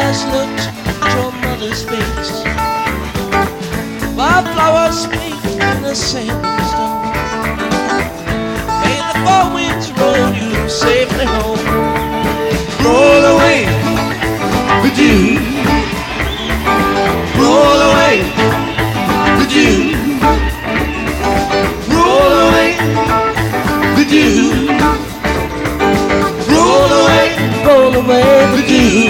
eyes looked at your mother's face. While flowers speak in the sand stone. May the four winds roll you safely home. Roll away the dew. Roll away the dew. Roll away the dew. Roll away the dew.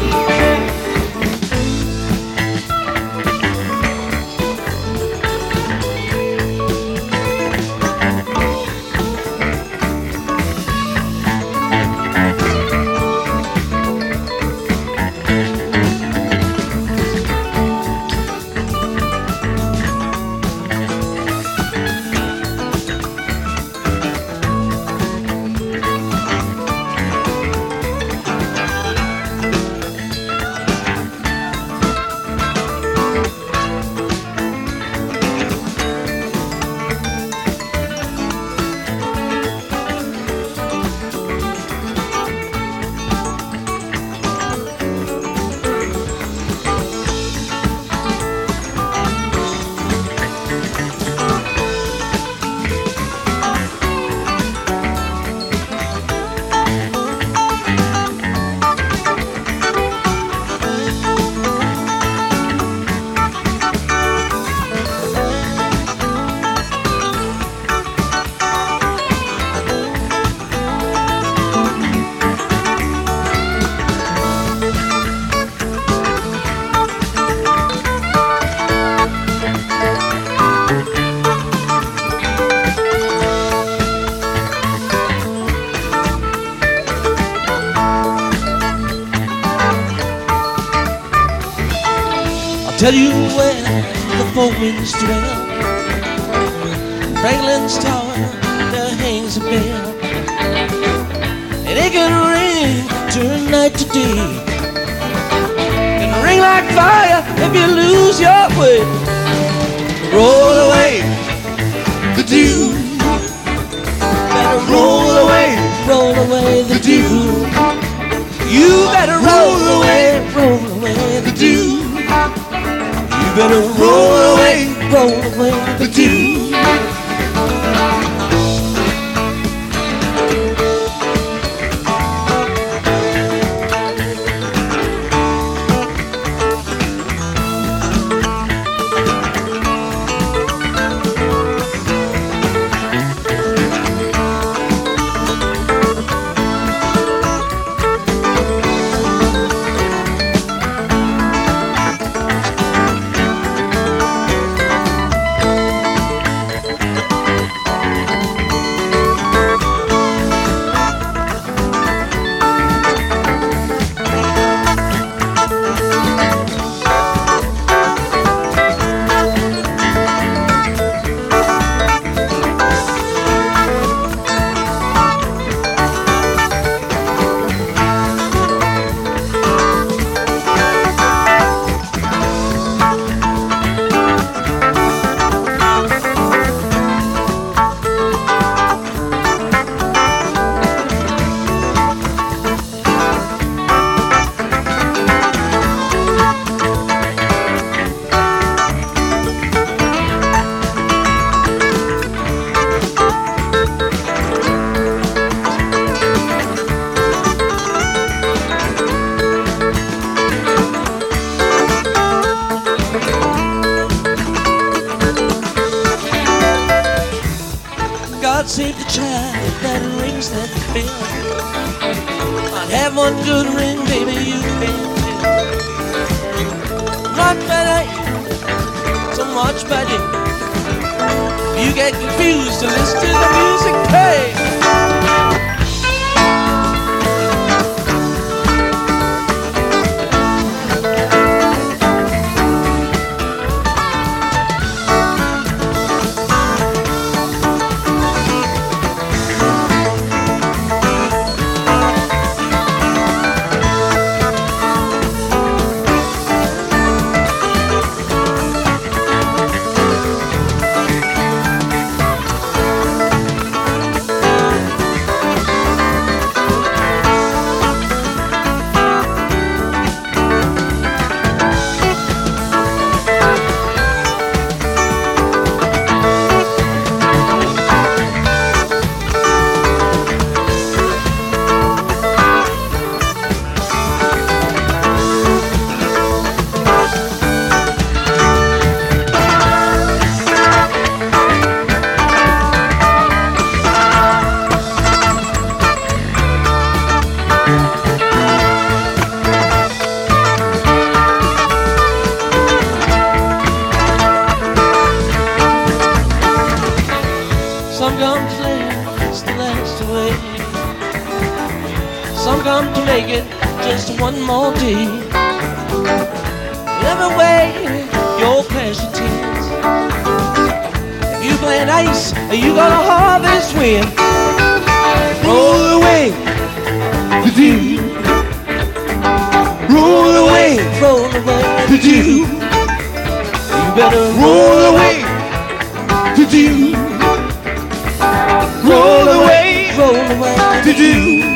Tell you where the four winds dwell. Franklin's tower, there hangs a bell, and it can ring, turn night to day. It can ring like fire if you lose your way. Roll away the dew. Better roll away the dew. You better roll away the dew. You better roll away the dew. God save the child that rings that bell. I'd have one good ring, baby, you can tell. Not that I so much by you. You get confused to listen to the music play. make it just one more day. Every way your pleasure tears. If you plant ice, you gonna harvest wind. Roll away the dew. Roll away the dew. You better roll away the dew. Roll away the dew.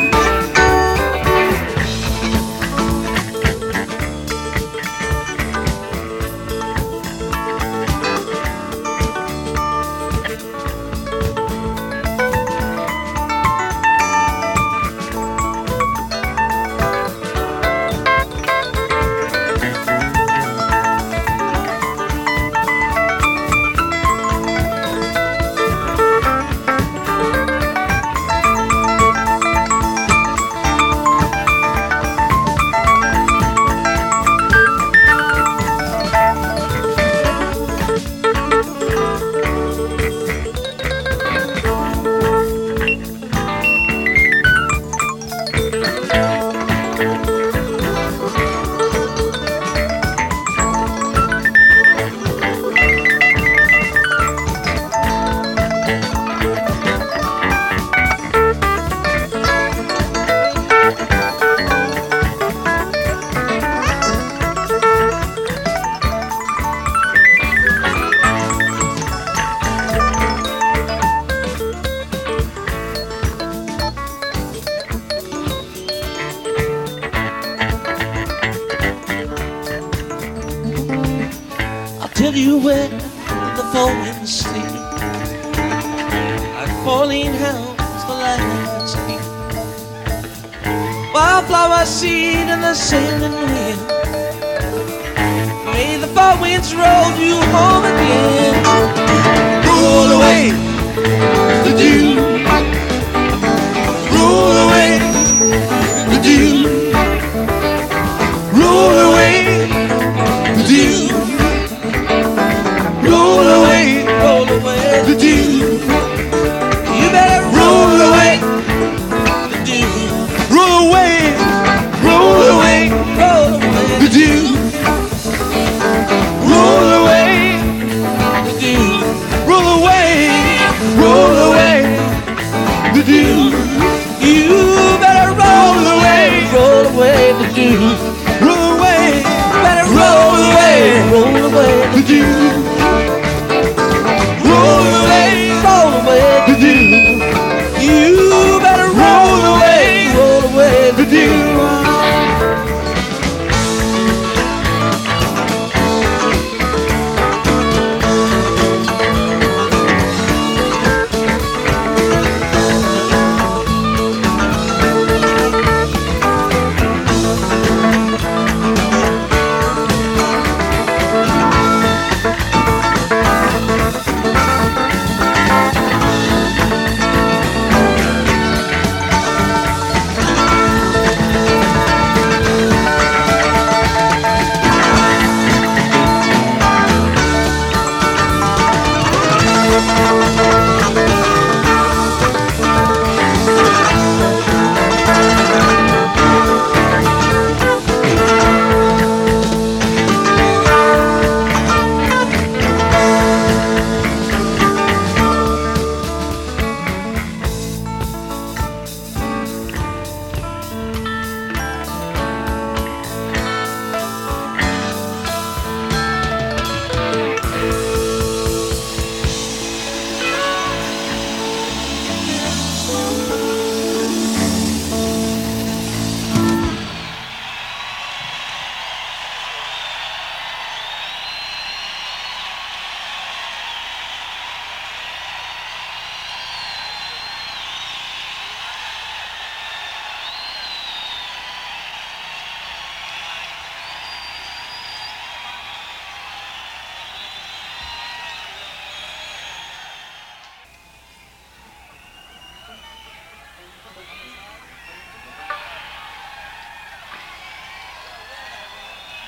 Tell you where the four winds sleep, like falling hounds the lights keep. Wildflower seed in the sailing wind. May the four winds roll you home again. Roll away